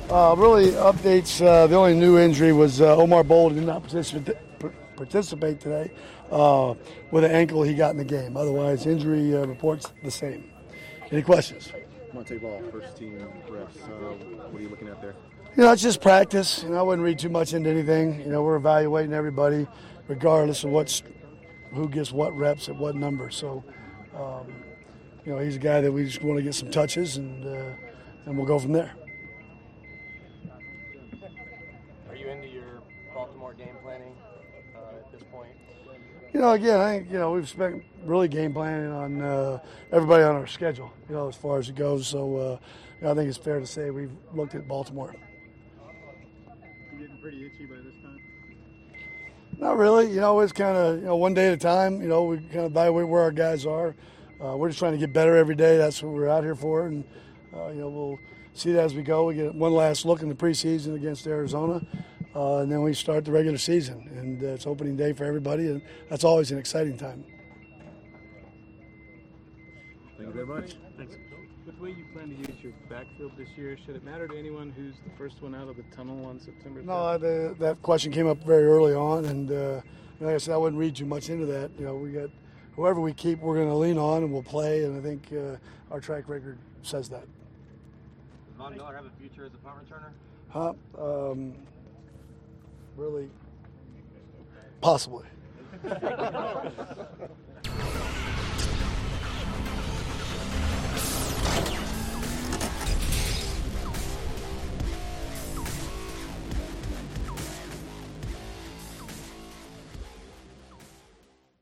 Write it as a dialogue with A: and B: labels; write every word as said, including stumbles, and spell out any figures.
A: Uh, really updates. Uh, the only new injury was uh, Omar Bold did not participate, participate today uh, with an ankle he got in the game. Otherwise, injury uh, reports the same. Any questions?
B: Monte Ball, first team reps. Uh, what are you looking at there?
A: You know, it's just practice. You know, I wouldn't read too much into anything. You know, we're evaluating everybody, regardless of what's who gets what reps at what number. So, um, you know, he's a guy that we just want to get some touches, and uh, and we'll go from there.
C: Are you into your Baltimore game planning uh, at this point?
A: You know, again, I think, you know, we've spent really game planning on uh, everybody on our schedule, you know, as far as it goes. So uh, you know, I think it's fair to say we've looked at Baltimore.
D: You getting pretty itchy by this time?
A: Not really. You know, it's kind of, you know, one day at a time. You know, we kind of evaluate where our guys are. Uh, we're just trying to get better every day. That's what we're out here for. And, uh, you know, we'll see that as we go. We get one last look in the preseason against Arizona. Uh, and then we start the regular season, and uh, it's opening day for everybody, and that's always an exciting time.
B: Thank you very much.
D: Thanks. With the way you plan to use your backfield this year, should it matter to anyone who's the first one out of the tunnel on September fifth?
A: No, the, that question came up very early on, and uh, like I said, I wouldn't read too much into that. You know, we got whoever we keep, we're going to lean on, and we'll play, and I think uh, our track record says that.
C: Does Von Miller have a future as a punt returner?
A: Huh? Um, really? Possibly.